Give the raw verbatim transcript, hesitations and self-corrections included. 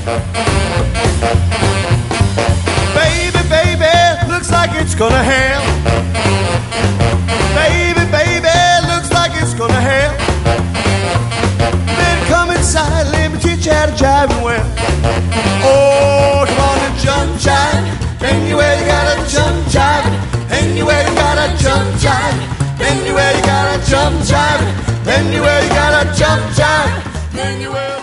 Baby, baby, looks like it's gonna hail. Baby, baby, looks like it's gonna hail. Then come inside, let me teach you how to jive and well. Oh, come on and jump jive. Anywhere you gotta jump jive. Anywhere you gotta jump jive. Anywhere you gotta jump jive. Anywhere you gotta jump jive. Anywhere.